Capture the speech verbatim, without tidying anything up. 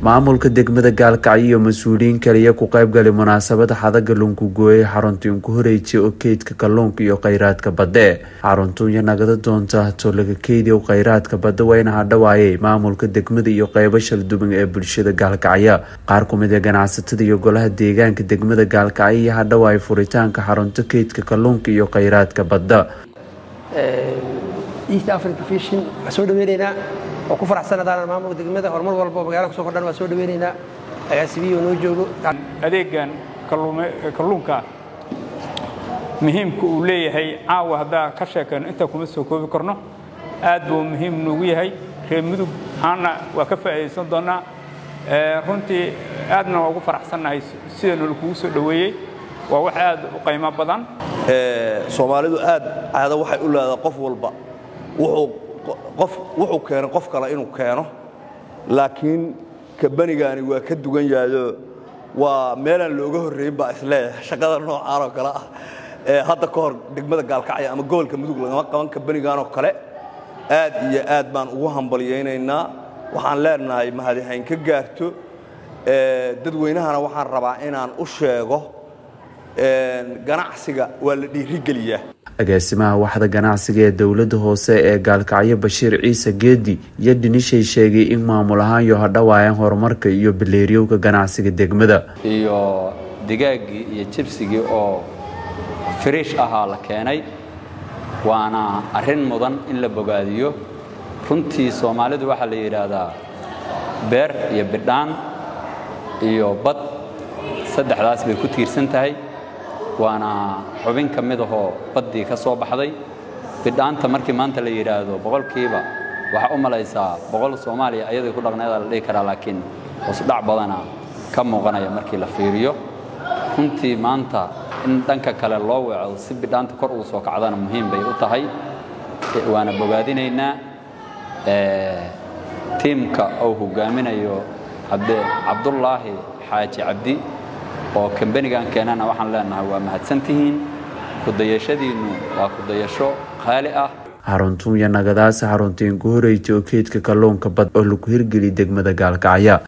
maamulka degmada Gaalkacyo iyo mas'uuliyiin kale ku qayb galay munaasabada xadaga lunku gooyay xaruntii ku horeeyay oo keydka kalluunka iyo kheyraadka badda. xaruntuun nagada doonta to laga keydiyo kheyraadka badda wayna hadhawaayay maamulka degmada iyo qaybo shal duban ee bulshada Gaalkacyo. qaar ka mid ah ganacsatada iyo golaha deegaanka degmada Gaalkacyo hadhawaay furitaanka xarunta keydka kalluunka iyo kheyraadka badda. East Africa Fishing soo dhaweynayna oo ku faraxsanadaan maamulka degmada horumar walba oo magaalada soo kordhan waa soo dhaweynayna agaasibiyo noo joogo adeegan kalluunka muhiimku uu leeyahay caawa hada ka sheekano inta kuma soo koobi karno aad buu muhiim noogu yahay reer mudug aana waa ka faa'iideysan doonaa runtii aadna waa ugu faraxsanahay sida noo kugu soo dhaweeyay waa wax aad u qiimo badan ee Soomaalidu aad aad waxay u leedahay qof walba wuxuu qof wuxuu keenay qof kale inuu keeno laakiin kabanigaani waa ka dugan yahay waa meelan looga horeeyay ba isla shaqada noocan oo kale ah ee hadda ka hor degmada Gaalkacyo ama gobolka Mudug laga qaban kabanigaan oo kale aad iyo aad baan ugu hambalyeynayna waxaan leenahay mahadihayn ka gaarto ee dadweynahana waxaan rabaa inaan u sheego ee ganacsiga waa la dhiirigeliyaa. agaasimaha waxda ganacsiga ee dawladda hoose ee Gaalkacyo Bashiir Ciise Geedi iyo dhinishay sheegay in maamul ahaan iyo hadhawaayeen horumarka iyo bileeriyowga ganacsiga degmada iyo digaagii iyo chipsigii oo fresh ahaa la keenay waana arrin mudan in la bogaadiyo. runtii Soomaalidu waxa la yiraahdaa beer iyo bidhaan iyo bad saddexdaas bay ku tiirsan tahay waana xubin ka mid ah badii ka soo baxday bidhaanta markii maanta la yiraahdo boqolkiiba waxa u malaysaa boqol Soomaaliya ayadoo ku dhaqneeda la dhigi karaa laakiin wasdhac badana ka muuqanaya markii la fiiriyo. runtii maanta in dhanka kale loo weeco si bidhaanta kor ugu soo kacdana muhiim bay u tahay waana bogaadinaynaa ee teamka oo hogaaminayo Cabdullaahi Xaaji Cabdi oo kambanigan keenana waxaan leenahay waa mahadsantihiin ku dayashadiinu waa ku dayasho qaali ah. xaruntuun nagadaas xaruntiin ku horeeyay oo keydka kalluunka badda oo lagu hirgeliyay degmada Gaalkacyo.